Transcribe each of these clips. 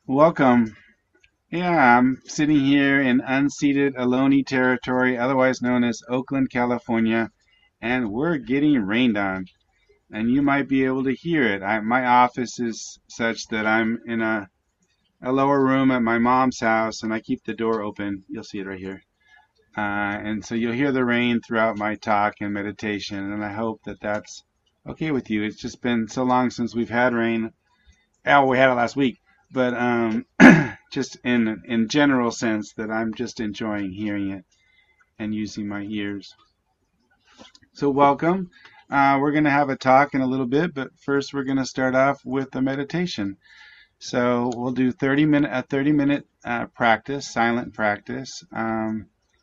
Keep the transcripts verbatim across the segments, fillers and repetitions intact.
Welcome. Yeah, I'm sitting here in unceded Ohlone territory, otherwise known as Oakland, California, and we're getting rained on. And you might be able to hear it. I, my office is such that I'm in a, a lower room at my mom's house, and I keep the door open. You'll see it right here. Uh, and so you'll hear the rain throughout my talk and meditation, and I hope that that's okay with you. It's just been so long since we've had rain. Oh, we had it last week, but um, just in in general sense that I'm just enjoying hearing it and using my ears. So welcome. Uh, we're going to have a talk in a little bit, but first we're going to start off with a meditation. So we'll do thirty minute a thirty minute uh, practice, silent practice. Um,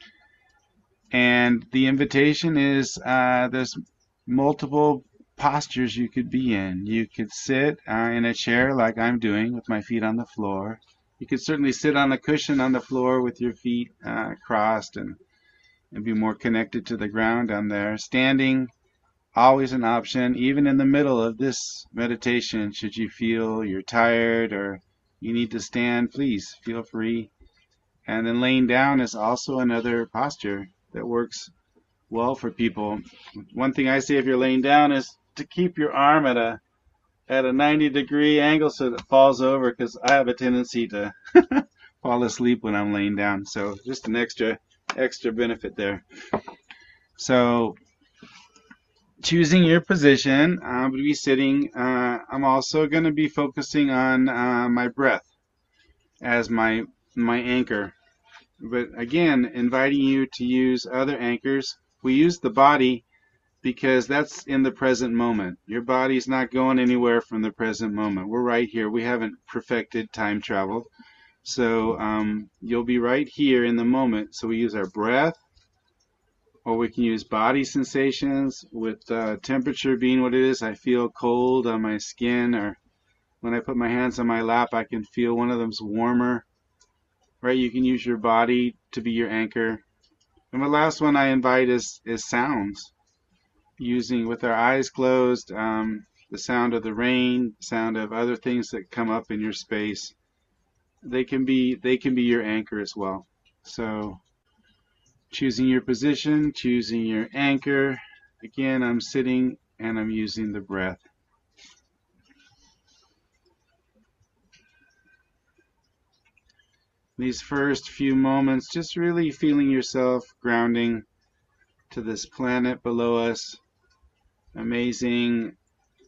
and the invitation is uh, there's multiple postures you could be in. You could sit uh, in a chair like I'm doing with my feet on the floor. You could certainly sit on a cushion on the floor with your feet uh, crossed and, and be more connected to the ground down there. Standing, always an option, even in the middle of this meditation. Should you feel you're tired or you need to stand, please feel free. And then laying down is also another posture that works well for people. One thing I say if you're laying down is to keep your arm at a at a ninety degree angle so that it falls over, because I have a tendency to fall asleep when I'm laying down. So just an extra extra benefit there. So choosing your position, I'm going to be sitting. Uh, I'm also going to be focusing on uh, my breath as my my anchor. But again, inviting you to use other anchors. We use the body because that's in the present moment. Your body's not going anywhere from the present moment. We're right here. We haven't perfected time travel. So um, you'll be right here in the moment. So we use our breath, or we can use body sensations with uh, temperature being what it is. I feel cold on my skin, or when I put my hands on my lap, I can feel one of them's warmer. Right? You can use your body to be your anchor. And the last one I invite is, is sounds. Using with our eyes closed, um, the sound of the rain, sound of other things that come up in your space. They can be they can be your anchor as well. So choosing your position, choosing your anchor. Again, I'm sitting and I'm using the breath. These first few moments, just really feeling yourself grounding to this planet below us. Amazing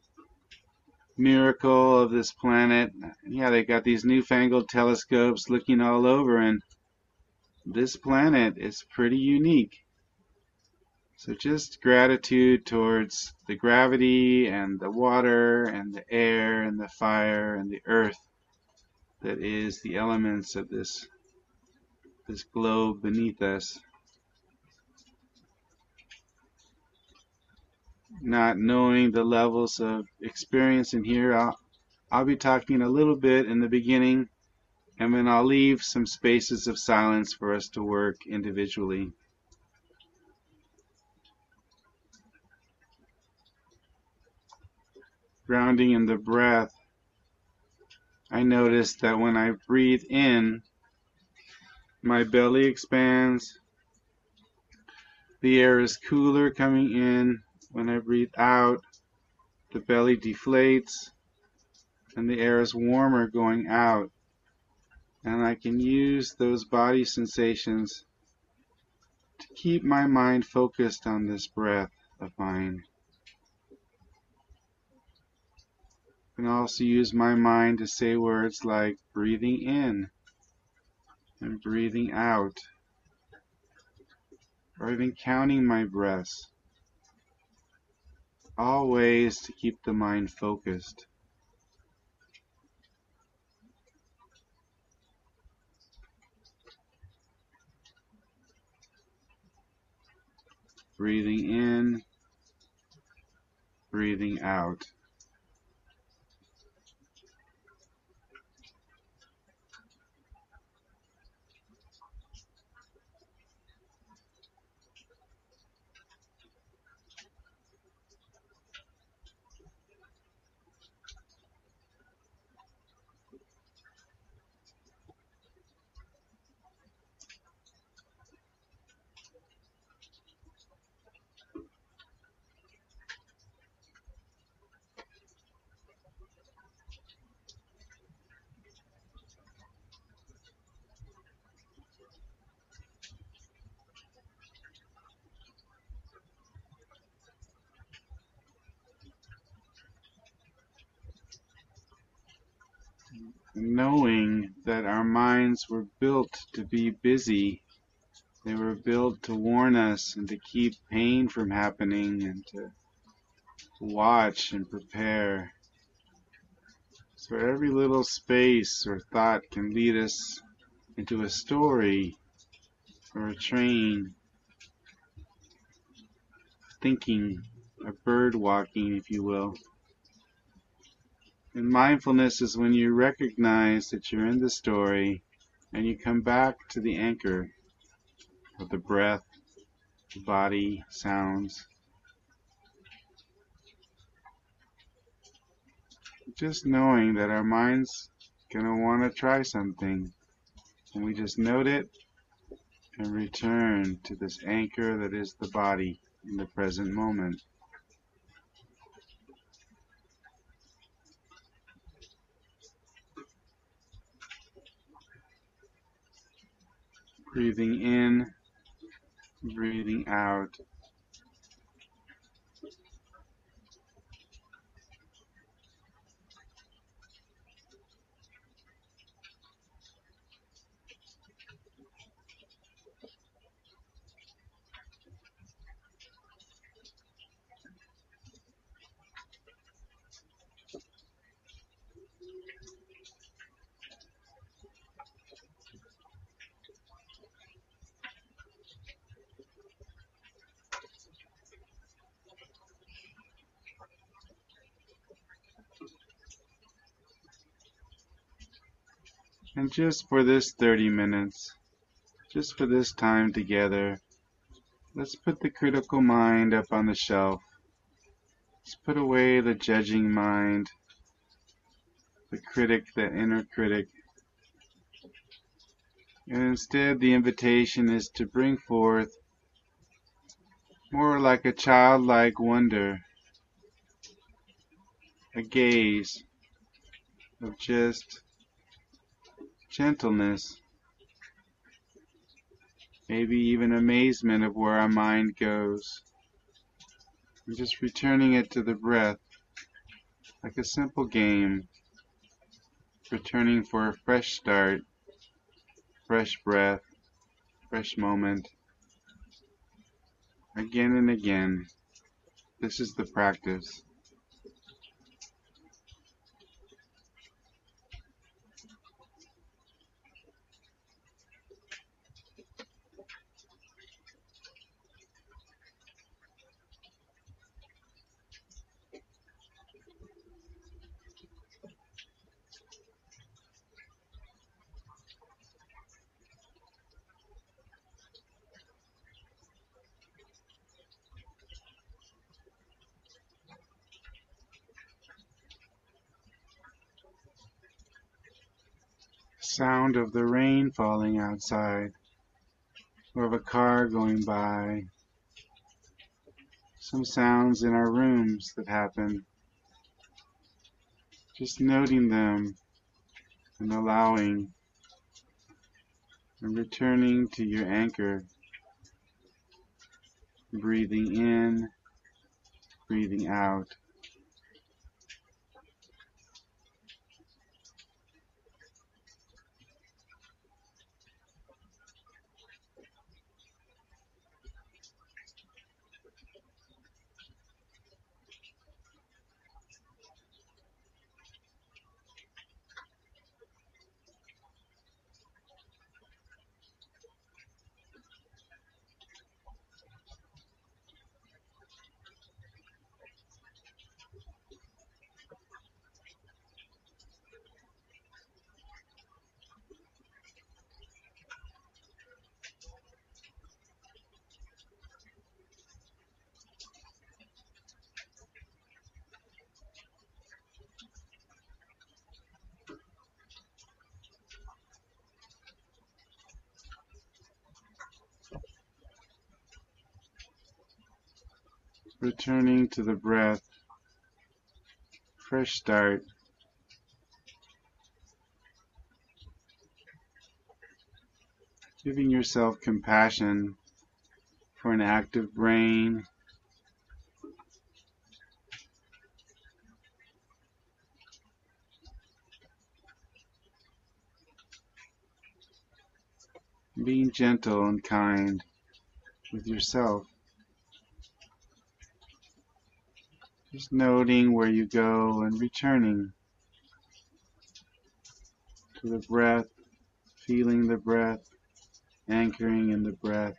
miracle of this planet. Yeah, they got these newfangled telescopes looking all over, and this planet is pretty unique. So just gratitude towards the gravity and the water and the air and the fire and the earth that is the elements of this this globe beneath us. Not knowing the levels of experience in here, I'll, I'll be talking a little bit in the beginning, and then I'll leave some spaces of silence for us to work individually. Grounding in the breath, I notice that when I breathe in, my belly expands. The air is cooler coming in. When I breathe out, the belly deflates and the air is warmer going out. And I can use those body sensations to keep my mind focused on this breath of mine. I can also use my mind to say words like breathing in and breathing out, or even counting my breaths. All ways to keep the mind focused. Breathing in, breathing out. knowing that our minds were built to be busy. They were built to warn us and to keep pain from happening and to watch and prepare. So every little space or thought can lead us into a story or a train, thinking, a bird walking, if you will. And mindfulness is when you recognize that you're in the story and you come back to the anchor of the breath, the body, sounds. Just knowing that our mind's gonna want to try something, and we just note it and return to this anchor that is the body in the present moment. Breathing in, breathing out. And just for this thirty minutes, just for this time together, let's put the critical mind up on the shelf. Let's put away the judging mind, the critic, that inner critic. And instead the invitation is to bring forth more like a childlike wonder, a gaze of just gentleness, maybe even amazement of where our mind goes. And just returning it to the breath, like a simple game, returning for a fresh start, fresh breath, fresh moment, again and again. This is the practice. Sound of the rain falling outside, or of a car going by. Some sounds in our rooms that happen. Just noting them and allowing and returning to your anchor. Breathing in, breathing out. Returning to the breath. Fresh start. Giving yourself compassion for an active brain. being gentle and kind with yourself. Just noting where you go and returning to the breath, feeling the breath, anchoring in the breath.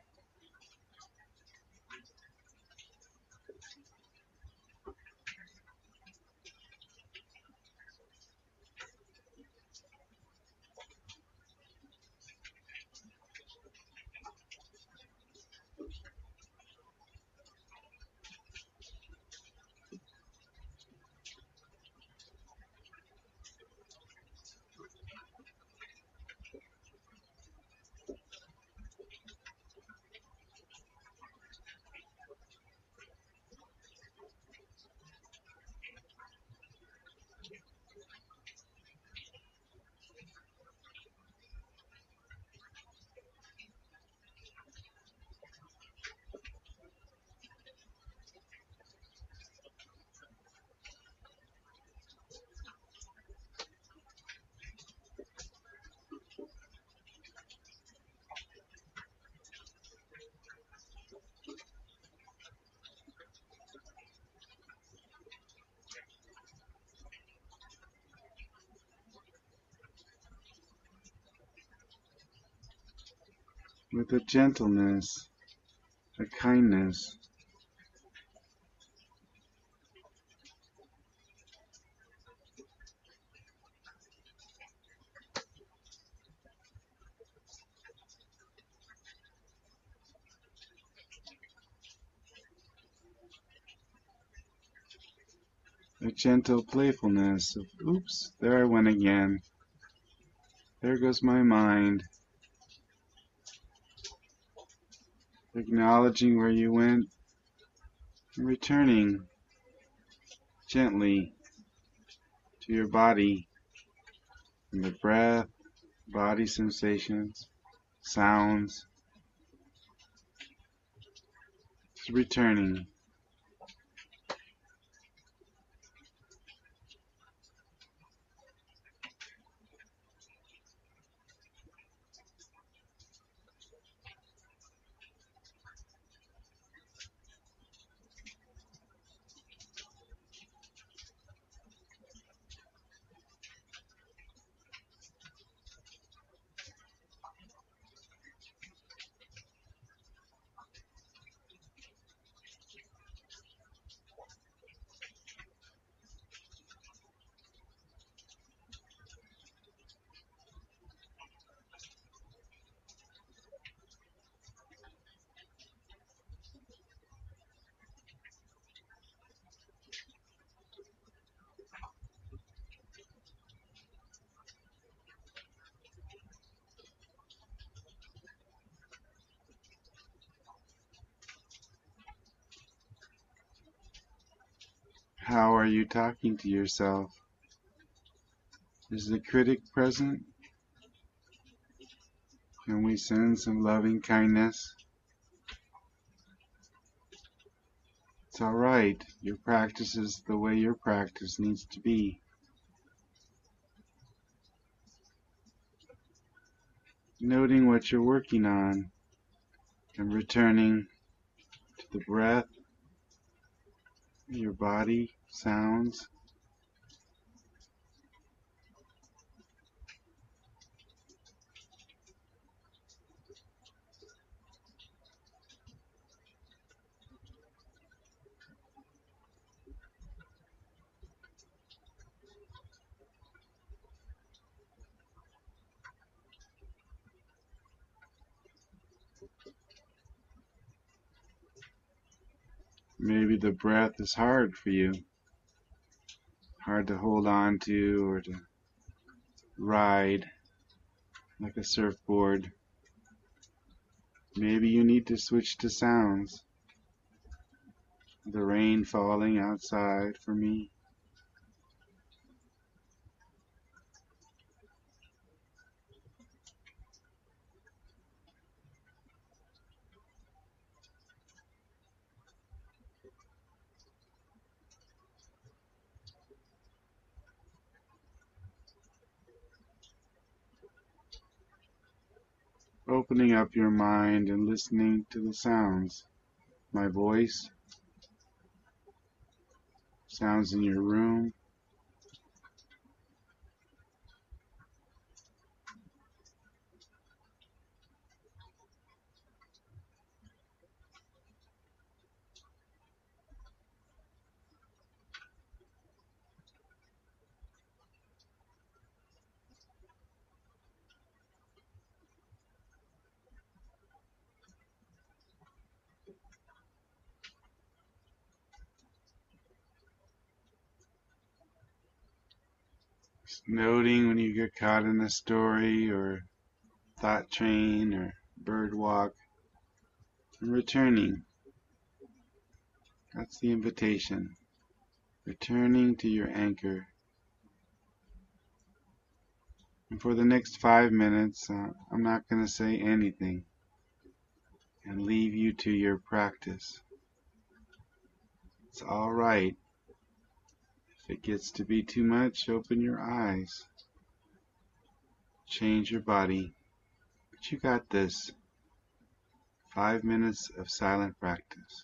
With a gentleness, a kindness. A gentle playfulness of, oops, there I went again. There goes my mind. Acknowledging where you went and returning gently to your body and the breath, body sensations, sounds. Just returning. How are you talking to yourself? Is the critic present? Can we send some loving kindness? It's all right. Your practice is the way your practice needs to be. Noting what you're working on and returning to the breath, your body, sounds. Maybe the breath is hard for you, hard to hold on to or to ride like a surfboard. Maybe you need to switch to sounds. The rain falling outside for me. opening up your mind and listening to the sounds. My voice, sounds in your room. Noting when you get caught in a story or thought train or bird walk, and returning. That's the invitation. Returning to your anchor. And for the next five minutes, uh, I'm not going to say anything and leave you to your practice. It's all right. If it gets to be too much, open your eyes. Change your body. But you got this. Five minutes of silent practice.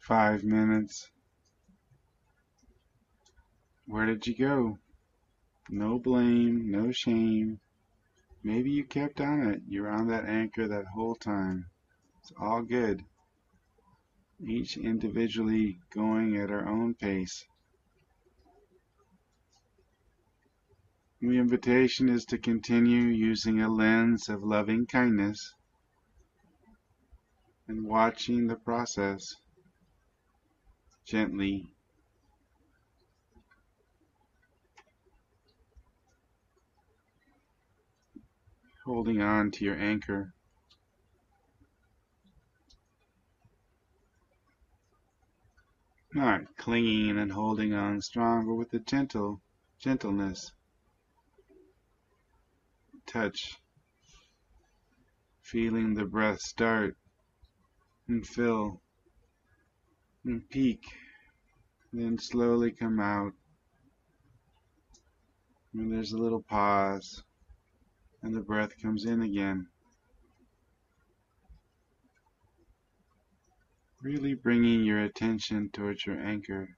five minutes. Where did you go? No blame, no shame. Maybe you kept on it. You're on that anchor that whole time. It's all good. Each individually going at our own pace. The invitation is to continue using a lens of loving kindness and watching the process gently. Holding on to your anchor. Not clinging and holding on strong, but with a gentle gentleness. Touch. Feeling the breath start and fill and peak, then slowly come out. And there's a little pause, and the breath comes in again. Really bringing your attention towards your anchor.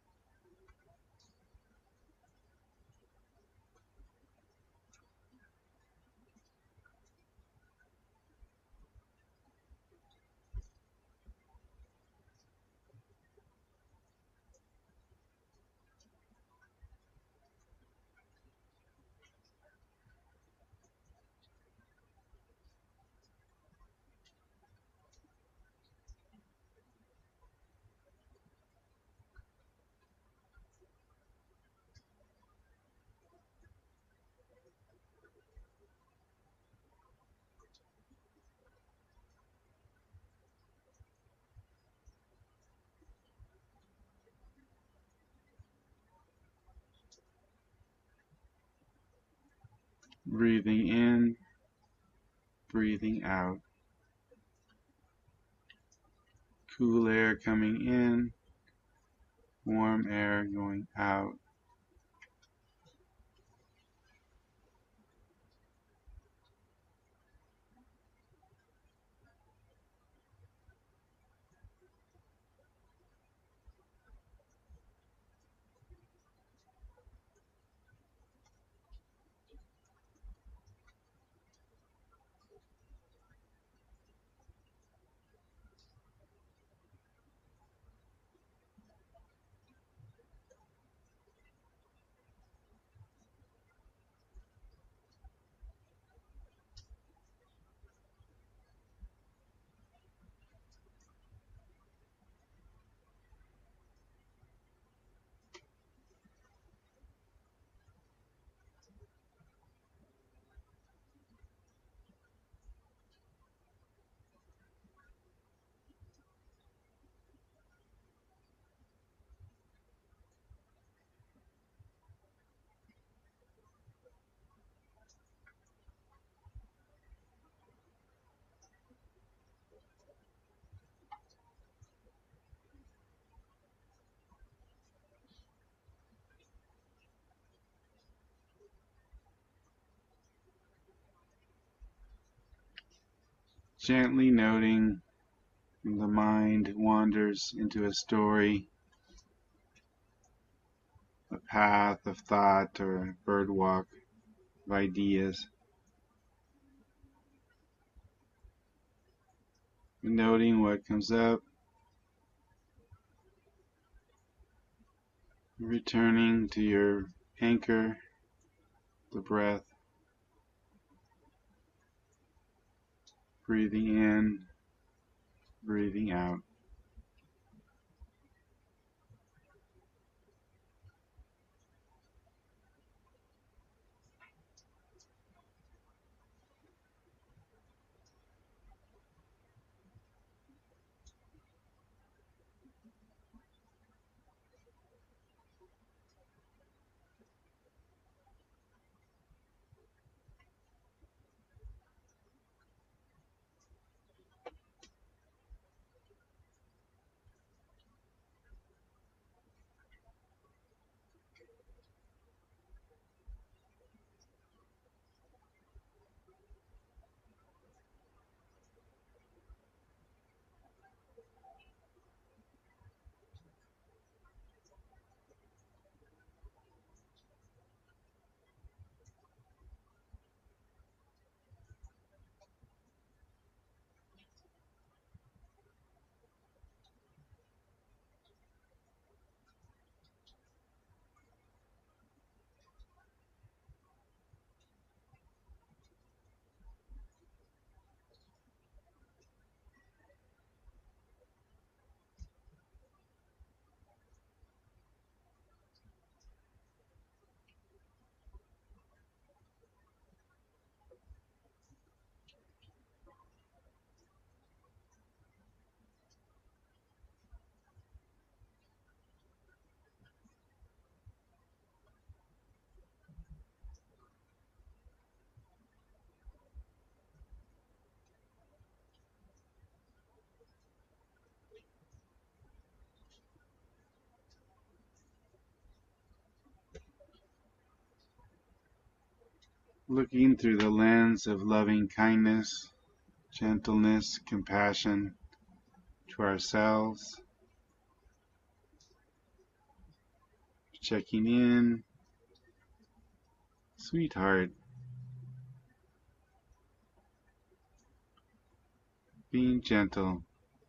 Breathing in, breathing out. Cool air coming in, warm air going out. Gently noting the mind wanders into a story, a path of thought or a bird walk of ideas. Noting what comes up, returning to your anchor, the breath, breathing in, breathing out. looking through the lens of loving kindness, gentleness, compassion to ourselves, checking in, sweetheart, being gentle,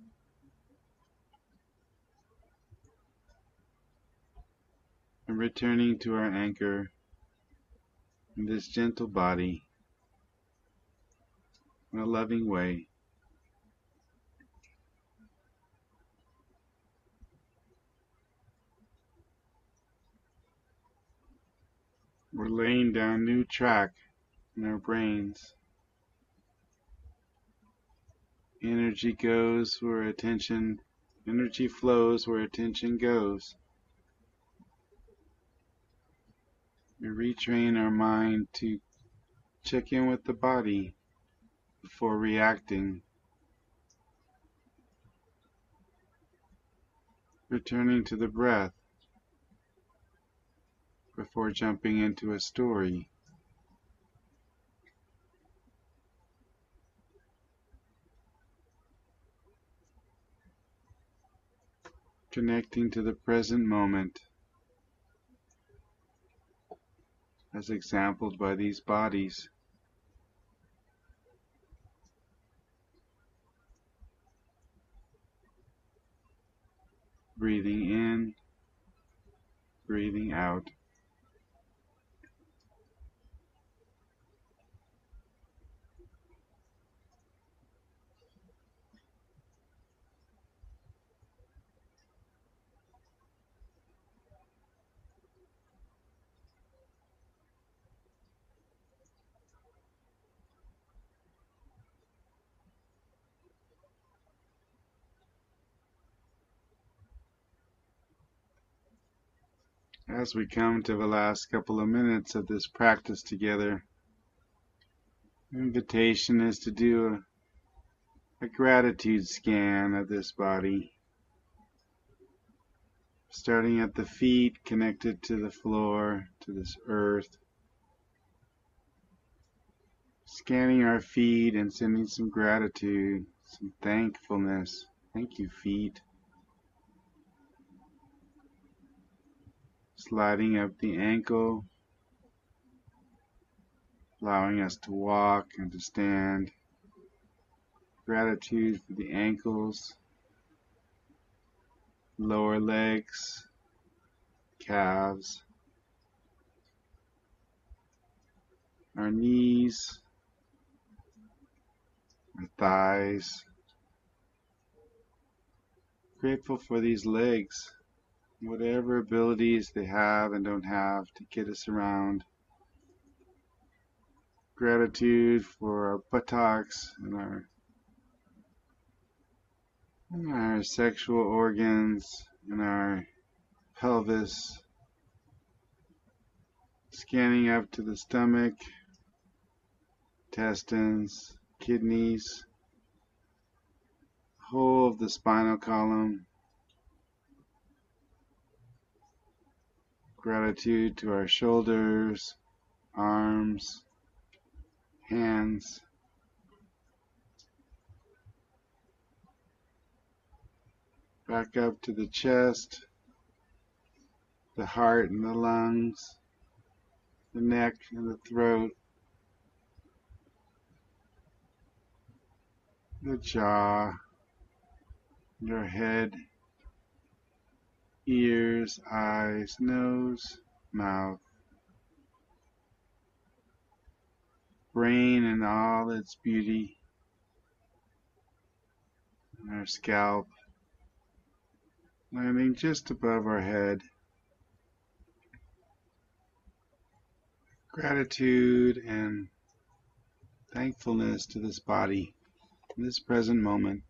and returning to our anchor in this gentle body in a loving way. We're laying down new track in our brains. Energy goes where attention, energy flows where attention goes. We retrain our mind to check in with the body before reacting, returning to the breath before jumping into a story. Connecting to the present moment as exampled by these bodies. Breathing in, breathing out. As we come to the last couple of minutes of this practice together, the invitation is to do a, a gratitude scan of this body, starting at the feet, connected to the floor, to this earth, scanning our feet and sending some gratitude, some thankfulness. Thank you, feet. Sliding up the ankle, allowing us to walk and to stand. Gratitude for the ankles, lower legs, calves, our knees, our thighs. Grateful for these legs, whatever abilities they have and don't have to get us around. Gratitude for our buttocks and our, and our sexual organs and our pelvis. Scanning up to the stomach, intestines, kidneys, whole of the spinal column. Gratitude to our shoulders, arms, hands. Back up to the chest, the heart and the lungs, the neck and the throat, the jaw, your head, ears, eyes, nose, mouth, brain and all its beauty, and our scalp, landing just above our head. Gratitude and thankfulness to this body in this present moment.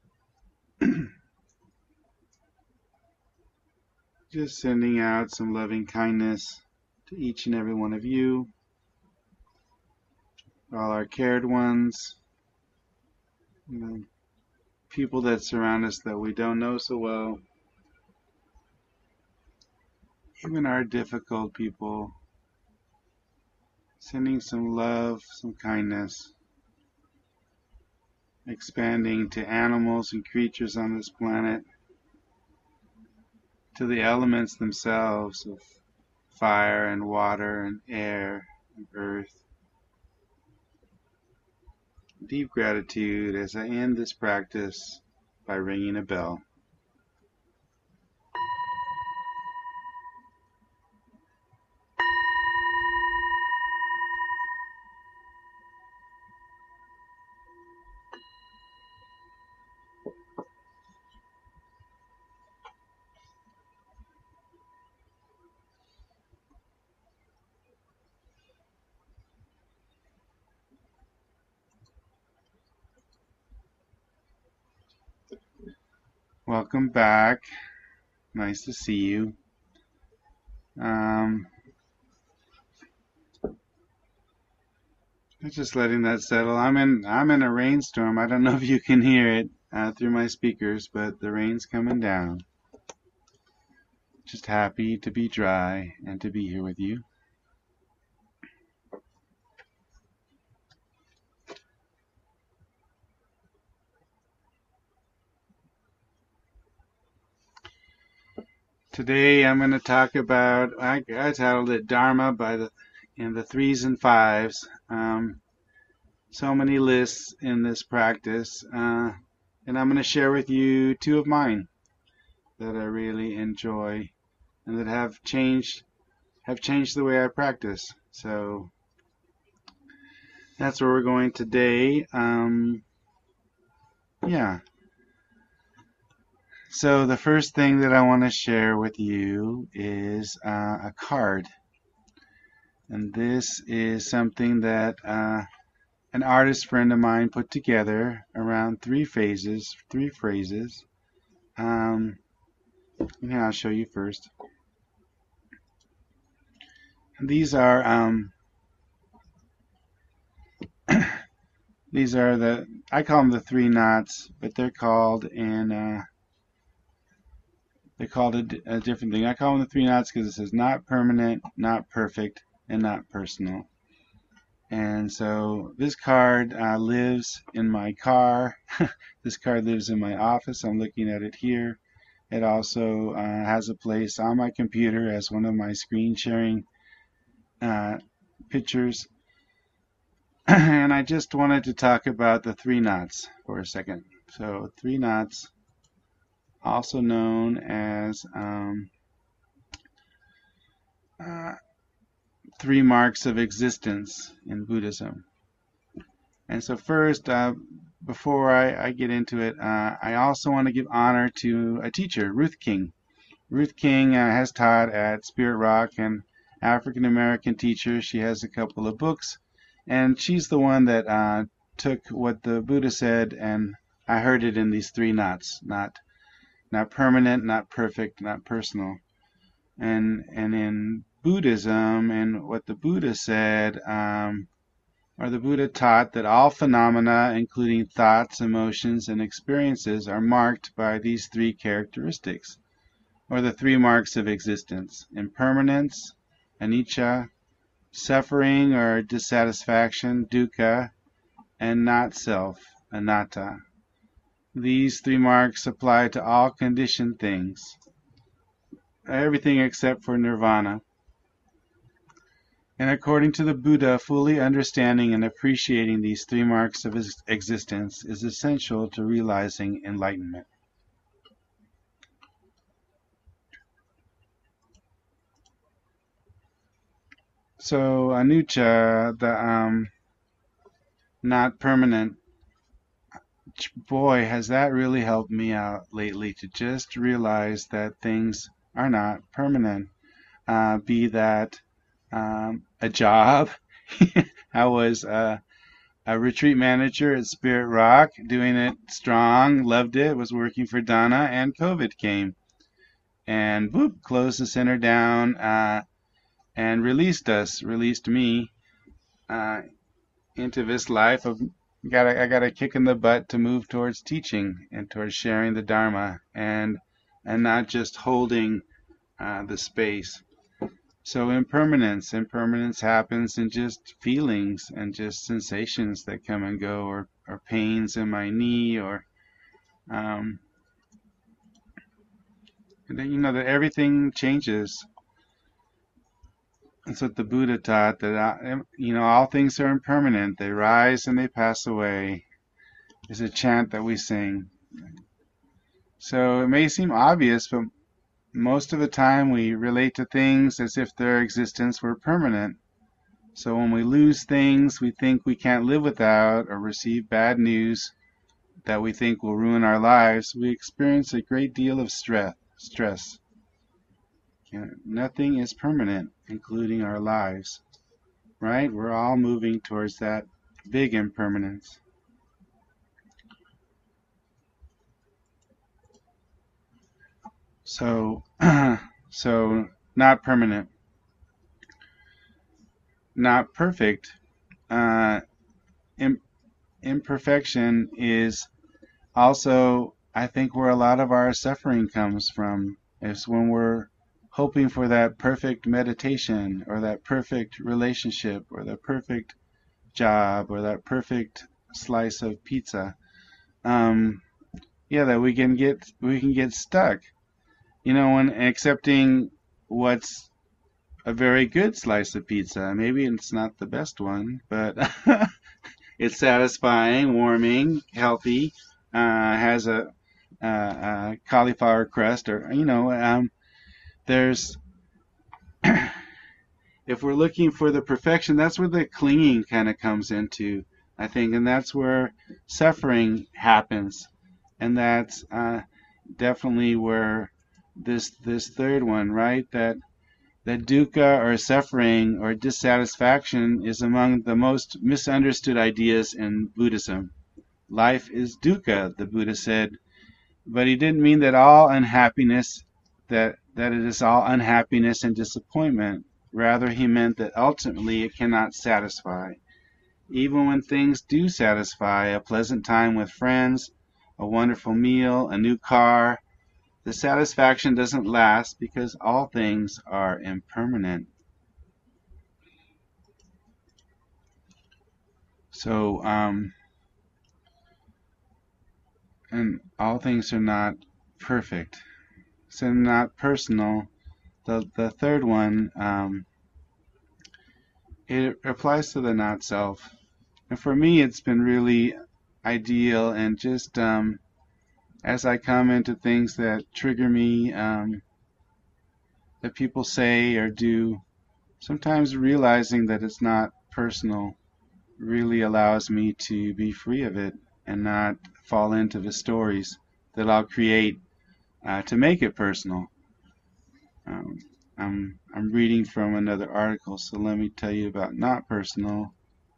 Just sending out some loving kindness to each and every one of you, all our cared ones, you know, people that surround us that we don't know so well, even our difficult people, sending some love, some kindness, expanding to animals and creatures on this planet, to the elements themselves of fire and water and air and earth. Deep gratitude as I end this practice by ringing a bell. Welcome back. Nice to see you. Um, just letting that settle. I'm in I'm in a rainstorm. I don't know if you can hear it uh, through my speakers, but the rain's coming down. Just happy to be dry and to be here with you. Today I'm going to talk about, I, I titled it Dharma by the in the threes and fives. Um, so many lists in this practice, uh, and I'm going to share with you two of mine that I really enjoy and that have changed have changed the way I practice. So that's where we're going today. Um, yeah. So the first thing that I want to share with you is uh, a card. And this is something that uh, an artist friend of mine put together around three phases, three phrases. Um, and I'll show you first. And these are um, these are the I call them the three knots, but they're called in uh, they called it a different thing. I call them the three knots because it says not permanent, not perfect, and not personal. And so this card uh, lives in my car. This card lives in my office. I'm looking at it here. It also uh, has a place on my computer as one of my screen sharing uh, pictures. And I just wanted to talk about the three knots for a second. So three knots, also known as um, uh, three marks of existence in Buddhism. And so first, uh, before I, I get into it, uh, I also want to give honor to a teacher, Ruth King. Ruth King uh, has taught at Spirit Rock, and African American teacher. She has a couple of books, and she's the one that uh, took what the Buddha said, and I heard it in these three knots: not, not permanent, not perfect, not personal. And and in Buddhism, and what the Buddha said, um, or the Buddha taught that all phenomena, including thoughts, emotions, and experiences, are marked by these three characteristics, or the three marks of existence: impermanence, anicca, suffering or dissatisfaction, dukkha, and not self, anatta. These three marks apply to all conditioned things, everything except for nirvana. And according to the Buddha, fully understanding and appreciating these three marks of existence is essential to realizing enlightenment. So anicca, the um, not permanent, boy, has that really helped me out lately to just realize that things are not permanent. Uh, be that um, a job. I was uh, a retreat manager at Spirit Rock, doing it strong, loved it, was working for Donna, and COVID came. And boop, closed the center down uh, and released us, released me uh, into this life of got a, I got a kick in the butt to move towards teaching and towards sharing the Dharma, and and not just holding uh, the space. So impermanence, impermanence happens in just feelings and just sensations that come and go, or, or pains in my knee, or um, and then, you know, that everything changes. That's what the Buddha taught, that uh, you know, all things are impermanent. They rise and they pass away. Is a chant that we sing. So it may seem obvious, but most of the time we relate to things as if their existence were permanent. So when we lose things we think we can't live without, or receive bad news that we think will ruin our lives, we experience a great deal of stress. Stress. Nothing is permanent, including our lives, right? We're all moving towards that big impermanence. So, so not permanent, not perfect. Uh, im- imperfection is also, I think, where a lot of our suffering comes from. Is when we're hoping for that perfect meditation, or that perfect relationship, or that perfect job, or that perfect slice of pizza. Um, yeah, that we can get we can get stuck. You know, when accepting what's a very good slice of pizza. Maybe it's not the best one, but it's satisfying, warming, healthy, uh, has a, a, a cauliflower crust, or you know, um, there's if we're looking for the perfection, that's where the clinging kind of comes into, I think, and that's where suffering happens, and that's uh, definitely where this this third one, right? That that dukkha, or suffering, or dissatisfaction, is among the most misunderstood ideas in Buddhism. Life is dukkha, the Buddha said, but he didn't mean that all unhappiness, that, that it is all unhappiness and disappointment. Rather, he meant that ultimately it cannot satisfy. Even when things do satisfy, a pleasant time with friends, a wonderful meal, a new car, the satisfaction doesn't last because all things are impermanent. So, um, and all things are not perfect. So not personal. The the third one, um, it applies to the not self. And for me, it's been really ideal, and just um, as I come into things that trigger me, um, that people say or do, sometimes realizing that it's not personal really allows me to be free of it and not fall into the stories that I'll create uh, to make it personal. Um, I'm, I'm reading from another article, so let me tell you about not personal.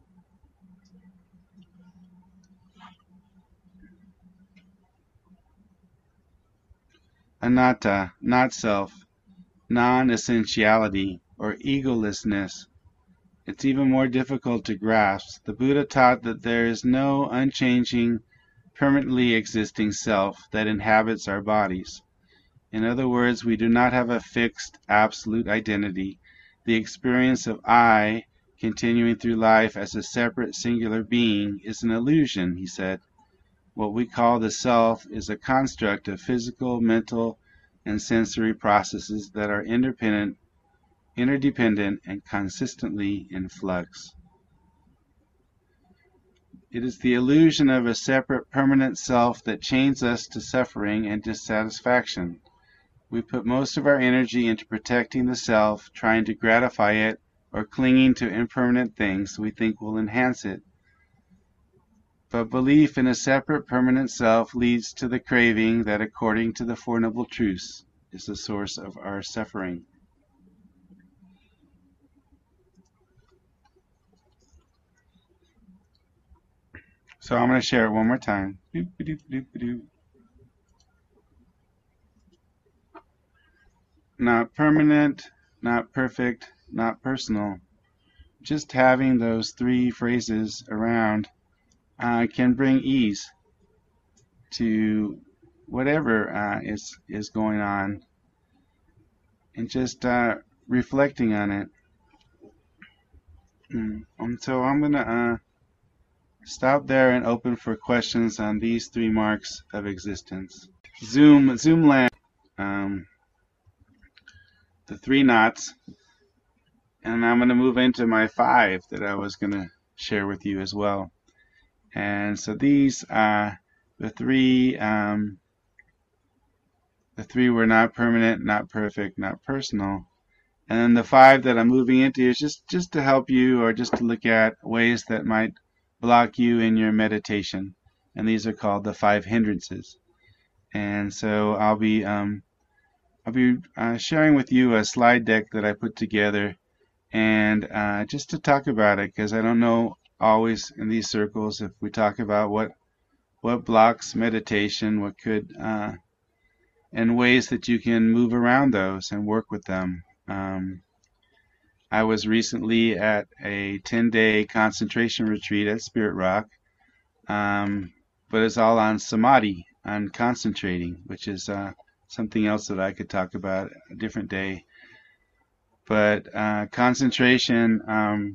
Anatta, not self, non-essentiality, or egolessness. It's even more difficult to grasp. The Buddha taught that there is no unchanging, permanently existing self that inhabits our bodies. In other words, we do not have a fixed, absolute identity. The experience of I, continuing through life as a separate, singular being, is an illusion, he said. What we call the self is a construct of physical, mental, and sensory processes that are independent, interdependent, and consistently in flux. It is the illusion of a separate, permanent self that chains us to suffering and dissatisfaction. We put most of our energy into protecting the self, trying to gratify it, or clinging to impermanent things we think will enhance it. But belief in a separate, permanent self leads to the craving that, according to the Four Noble Truths, is the source of our suffering. So I'm going to share it one more time. Not permanent, not perfect, not personal. Just having those three phrases around uh, can bring ease to whatever uh, is is going on, and just uh, reflecting on it. Mm. And so I'm going to uh, stop there and open for questions on these three marks of existence. Zoom, zoom land, um, the three knots, and I'm going to move into my five that I was going to share with you as well. And so these are the three, um, the three were not permanent, not perfect, not personal. And then the five that I'm moving into is just, just to help you, or just to look at ways that might block you in your meditation. And these are called the five hindrances. And so I'll be um, I'll be uh, sharing with you a slide deck that I put together, and uh, just to talk about it, because I don't know always in these circles if we talk about what what blocks meditation, what could uh, and ways that you can move around those and work with them. Um, I was recently at a ten-day concentration retreat at Spirit Rock, um, but it's all on samadhi, on concentrating, which is uh, something else that I could talk about a different day. But uh, concentration, um,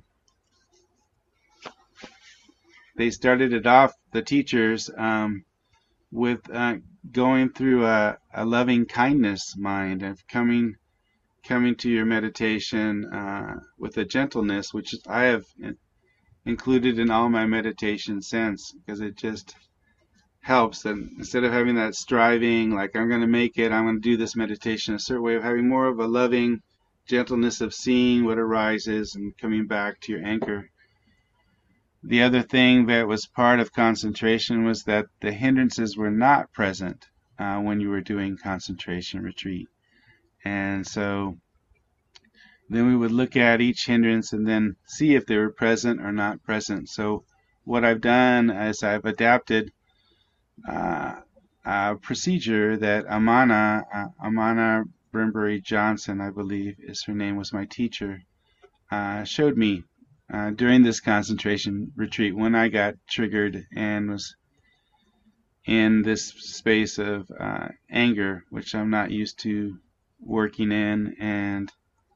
they started it off, the teachers, um, with uh, going through a, a loving kindness mind of coming coming to your meditation uh, with a gentleness, which I have included in all my meditation since, because it just helps. And instead of having that striving, like I'm going to make it, I'm going to do this meditation a certain way, of having more of a loving gentleness of seeing what arises and coming back to your anchor. The other thing that was part of concentration was that the hindrances were not present uh, when you were doing concentration retreat. And so then we would look at each hindrance and then see if they were present or not present. So what I've done is I've adapted uh, a procedure that Amana, uh, Amana Brimbury Johnson, I believe is her name, was my teacher, uh, showed me uh, during this concentration retreat when I got triggered and was in this space of uh, anger, which I'm not used to working in, and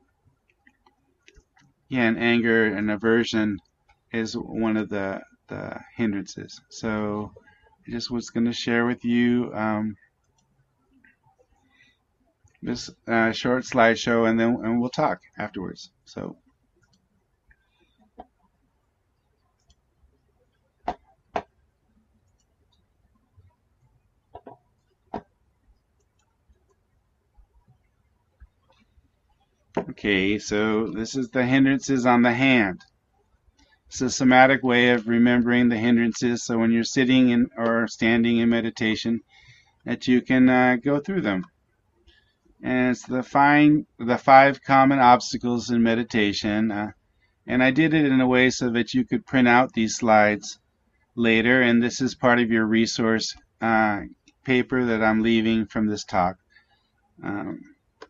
yeah, and anger and aversion is one of the, the hindrances. So I just was going to share with you um, this uh, short slideshow, and then and we'll talk afterwards. So. Okay, so this is the hindrances on the hand. It's a somatic way of remembering the hindrances, so when you're sitting in or standing in meditation, that you can uh, go through them. And it's the fine, the five common obstacles in meditation. Uh, and I did it in a way so that you could print out these slides later, and this is part of your resource uh, paper that I'm leaving from this talk. Um,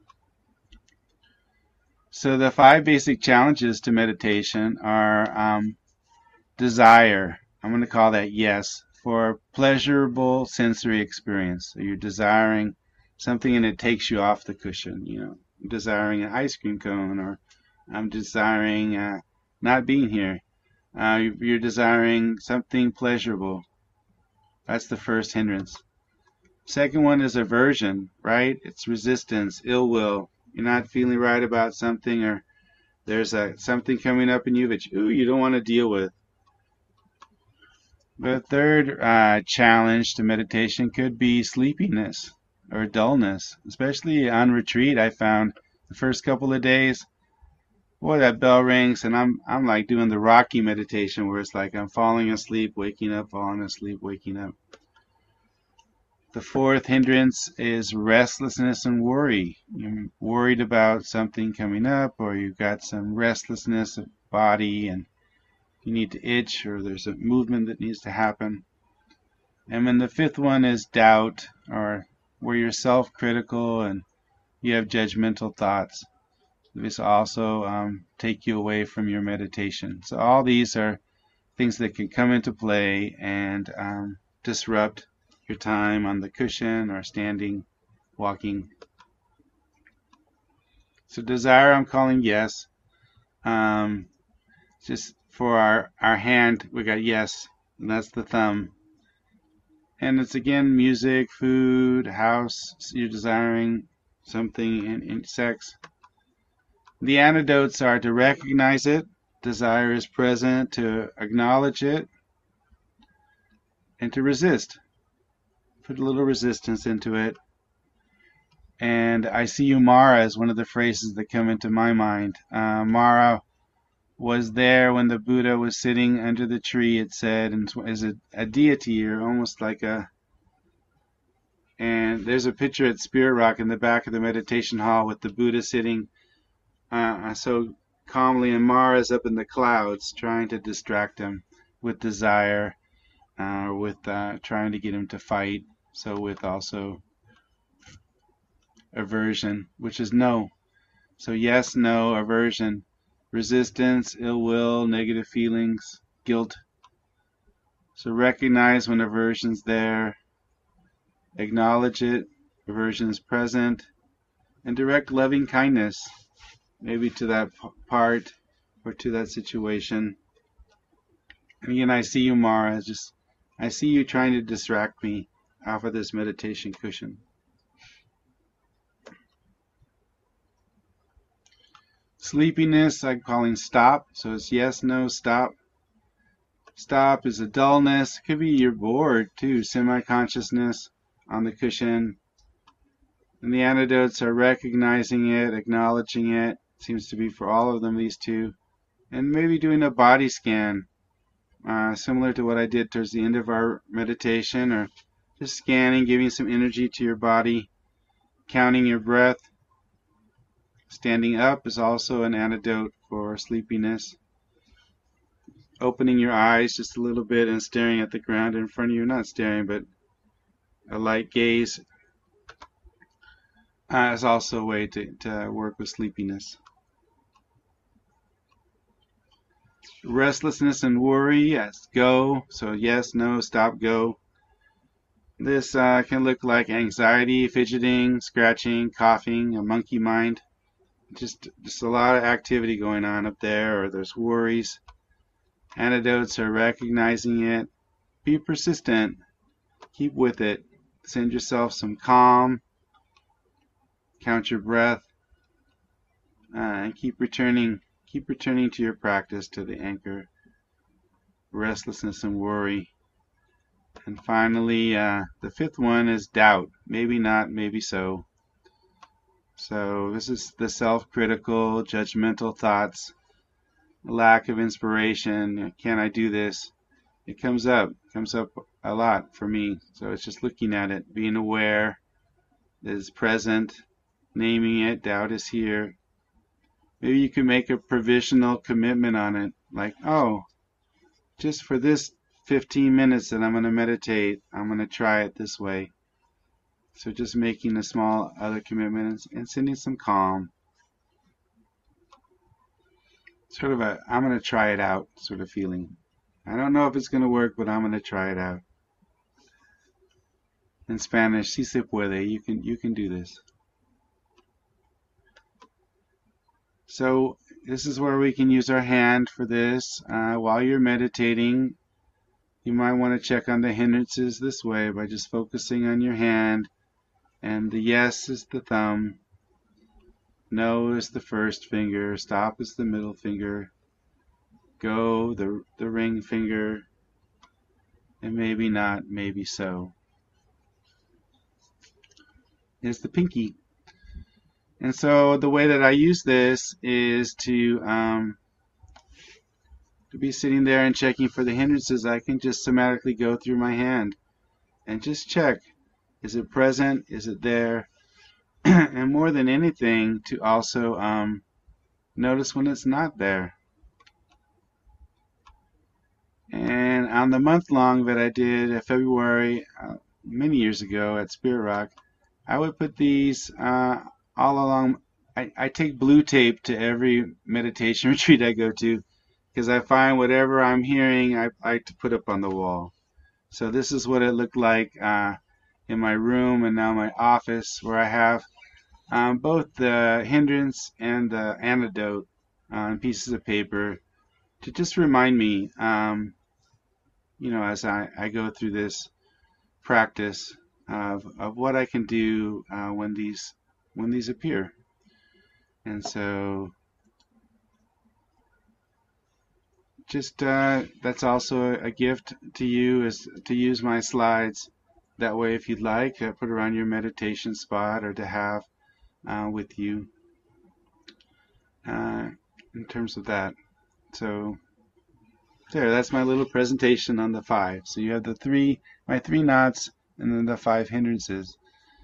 So the five basic challenges to meditation are um, desire. I'm going to call that yes, for pleasurable sensory experience. So you're desiring something and it takes you off the cushion. You know, I'm desiring an ice cream cone, or I'm desiring uh, not being here. Uh, you're desiring something pleasurable. That's the first hindrance. Second one is aversion, right? It's resistance, ill will. You're not feeling right about something, or there's a something coming up in you that you, ooh, you don't want to deal with. The third uh, challenge to meditation could be sleepiness or dullness, especially on retreat. I found the first couple of days, boy, that bell rings, and I'm I'm like doing the Rocky meditation, where it's like I'm falling asleep, waking up, falling asleep, waking up. The fourth hindrance is restlessness and worry. You're worried about something coming up, or you've got some restlessness of body and you need to itch, or there's a movement that needs to happen. And then the fifth one is doubt, or where you're self-critical and you have judgmental thoughts. This also um, take you away from your meditation. So all these are things that can come into play and um, disrupt your time on the cushion or standing, walking. So desire, I'm calling yes. Um, just for our, our hand, we got yes, and that's the thumb. And it's again music, food, house, you're desiring something in, in sex. The antidotes are to recognize it, desire is present, to acknowledge it, and to resist. Put a little resistance into it. And I see you, Mara, as one of the phrases that come into my mind. Uh, Mara was there when the Buddha was sitting under the tree, it said, and is a, a deity, or almost like a... And there's a picture at Spirit Rock in the back of the meditation hall with the Buddha sitting uh, so calmly, and Mara's up in the clouds trying to distract him with desire, uh, with uh, trying to get him to fight. So with also aversion, which is no. So yes, no, aversion, resistance, ill will, negative feelings, guilt. So recognize when aversion's there, acknowledge it, aversion is present, and direct loving kindness, maybe to that part or to that situation. And again, I see you, Mara, just I see you trying to distract me off of this meditation cushion. Sleepiness, I'm calling stop. So it's yes, no, stop. Stop is a dullness. It could be you're bored too. Semi-consciousness on the cushion. And the antidotes are recognizing it, acknowledging it. Seems to be for all of them, these two. And maybe doing a body scan, uh, similar to what I did towards the end of our meditation, or just scanning, giving some energy to your body, counting your breath. Standing up is also an antidote for sleepiness. Opening your eyes just a little bit and staring at the ground in front of you. Not staring, but a light gaze uh, is also a way to, to work with sleepiness. Restlessness and worry, yes, go. So yes, no, stop, go. This uh, can look like anxiety, fidgeting, scratching, coughing, a monkey mind. Just, just a lot of activity going on up there, or there's worries. Antidotes are recognizing it. Be persistent. Keep with it. Send yourself some calm. Count your breath. Uh, and keep returning. Keep returning to your practice, to the anchor. Restlessness and worry. And finally, uh, the fifth one is doubt. Maybe not, maybe so. So this is the self-critical, judgmental thoughts, lack of inspiration. Can I do this? It comes up, it comes up a lot for me. So it's just looking at it, being aware that it's present, naming it. Doubt is here. Maybe you can make a provisional commitment on it, like, oh, just for this fifteen minutes that I'm going to meditate, I'm going to try it this way. So just making a small other commitment and sending some calm. Sort of a, I'm going to try it out sort of feeling. I don't know if it's going to work, but I'm going to try it out. In Spanish, si se puede, you can, you can do this. So this is where we can use our hand for this. Uh, while you're meditating, you might want to check on the hindrances this way by just focusing on your hand. And the yes is the thumb, no is the first finger, stop is the middle finger, go the, the ring finger, and maybe not, maybe so is the pinky. And so the way that I use this is to um, to be sitting there and checking for the hindrances. I can just somatically go through my hand and just check. Is it present? Is it there? And more than anything, to also um, notice when it's not there. And on the month-long that I did in February, uh, many years ago at Spirit Rock, I would put these uh, all along. I, I take blue tape to every meditation retreat I go to, because I find whatever I'm hearing, I like to put up on the wall. So this is what it looked like uh, in my room and now my office, where I have um, both the hindrance and the antidote on pieces of paper to just remind me, um, you know, as I, I go through this practice of, of what I can do uh, when these when these appear. And so just uh, that's also a gift to you, is to use my slides that way if you'd like, to put around your meditation spot or to have uh, with you uh, in terms of that. So there, that's my little presentation on the five. So you have the three, my three knots, and then the five hindrances.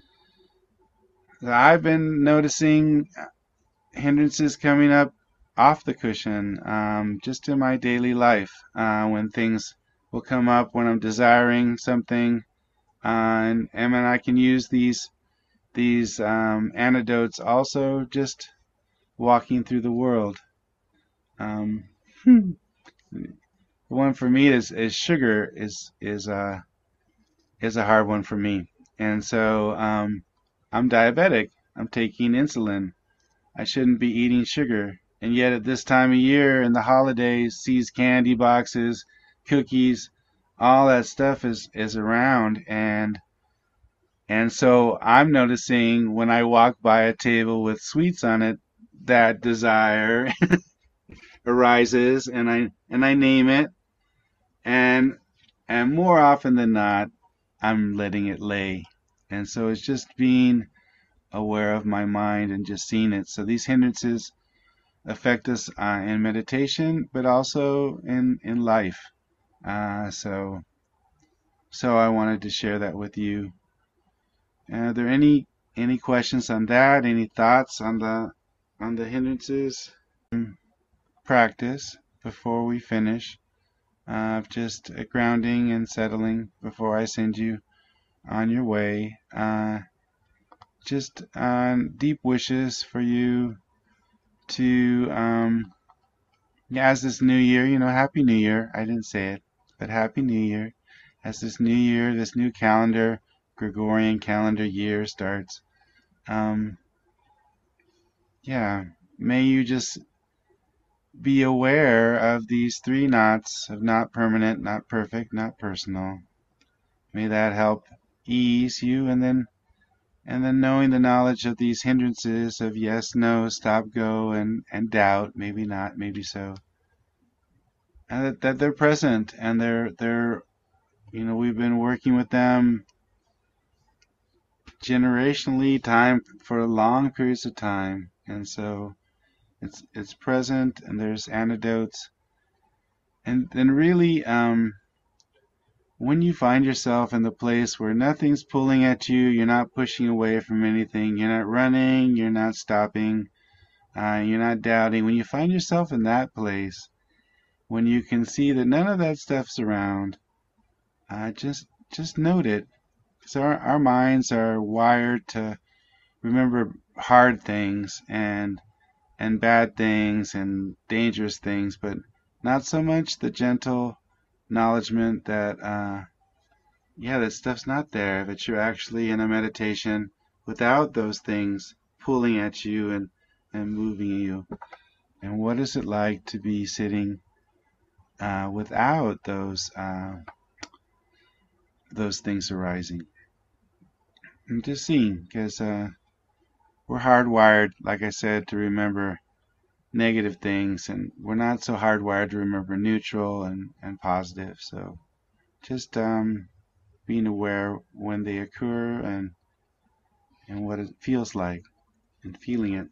So I've been noticing hindrances coming up off the cushion, um, just in my daily life, uh, when things will come up when I'm desiring something, uh, and, and then I can use these these um, antidotes also just walking through the world. Um, the one for me is, is sugar is is uh, is a hard one for me, and so um, I'm diabetic. I'm taking insulin. I shouldn't be eating sugar. And yet at this time of year in the holidays, sees candy boxes, cookies, all that stuff is, is around. And and so I'm noticing when I walk by a table with sweets on it, that desire arises, and I and I name it, and and more often than not, I'm letting it lay. And so it's just being aware of my mind and just seeing it. So these hindrances affect us uh, in meditation, but also in in life. Uh, so so I wanted to share that with you. Are there any any questions on that? Any thoughts on the on the hindrances? Practice before we finish of uh, just uh, grounding and settling before I send you on your way. Uh, just uh, deep wishes for you to um, yeah, as this new year, you know, Happy New Year. I didn't say it, but Happy New Year. As this new year, this new calendar, Gregorian calendar year starts. Um, yeah, may you just be aware of these three knots of not permanent, not perfect, not personal. May that help ease you, and then and then knowing the knowledge of these hindrances of yes, no, stop, go, and, and doubt, maybe not, maybe so. And that, that they're present, and they're they're you know, we've been working with them generationally, time for long periods of time, and so it's it's present, and there's antidotes, and then really, um, when you find yourself in the place where nothing's pulling at you, you're not pushing away from anything, you're not running, you're not stopping, uh, you're not doubting. When you find yourself in that place, when you can see that none of that stuff's around, uh, just just note it. So our, our minds are wired to remember hard things and and bad things and dangerous things, but not so much the gentle acknowledgement that uh, yeah, that stuff's not there. That you're actually in a meditation without those things pulling at you and and moving you. And what is it like to be sitting uh, without those uh, those things arising? And just seeing, because uh, we're hardwired, like I said, to remember negative things, and we're not so hardwired to remember neutral and, and positive. So just um, being aware when they occur, and and what it feels like, and feeling it.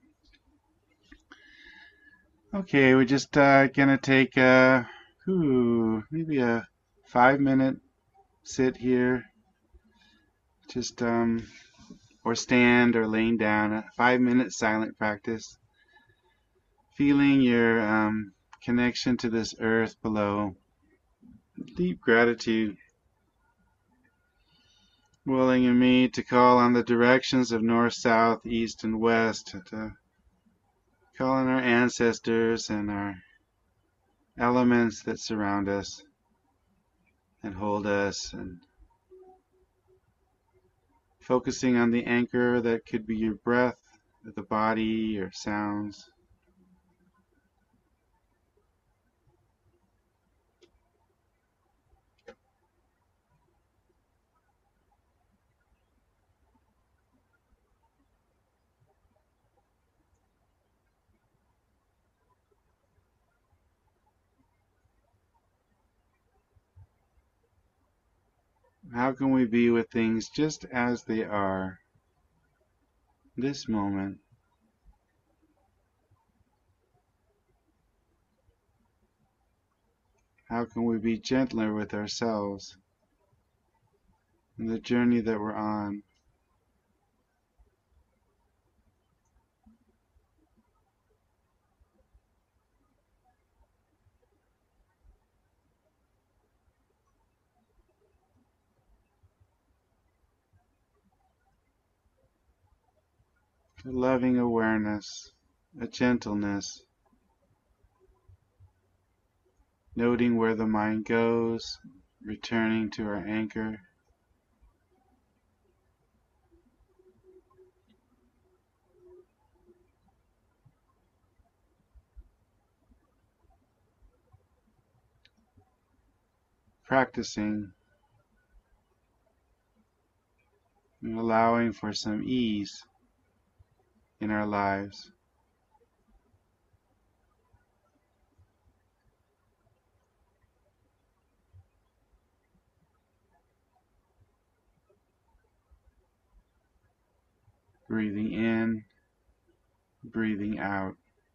Okay, we're just uh, gonna take a, ooh, maybe a five minute sit here, just um, or stand or laying down, a five minute silent practice. Feeling your um, connection to this earth below. Deep gratitude welling in me to call on the directions of north, south, east, and west, to call on our ancestors and our elements that surround us and hold us, and focusing on the anchor that could be your breath, the body or sounds. How can we be with things just as they are, this moment? How can we be gentler with ourselves in the journey that we're on? A loving awareness, a gentleness, noting where the mind goes, returning to our anchor. Practicing and allowing for some ease in our lives. Breathing in, breathing out.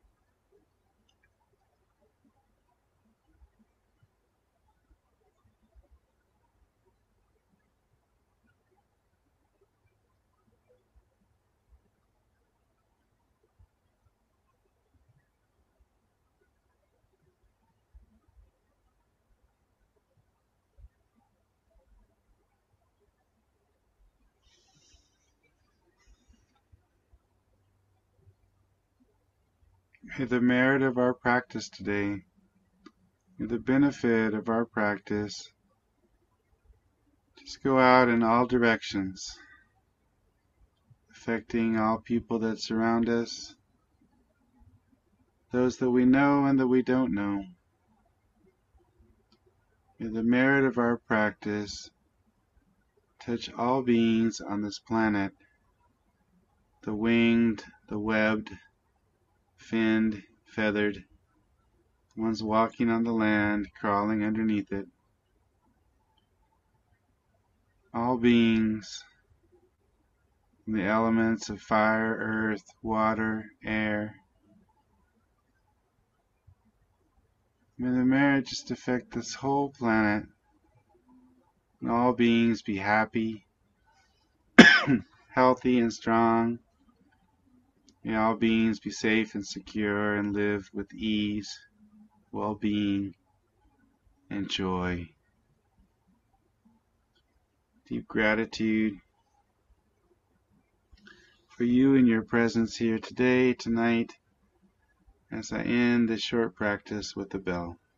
May the merit of our practice today, may the benefit of our practice just go out in all directions, affecting all people that surround us, those that we know and that we don't know. May the merit of our practice touch all beings on this planet, the winged, the webbed, finned, feathered, ones walking on the land, crawling underneath it. All beings in the elements of fire, earth, water, air. May the merit just affect this whole planet, and all beings be happy, healthy and strong. May all beings be safe and secure and live with ease, well-being, and joy. Deep gratitude for you and your presence here today, tonight, as I end this short practice with the bell.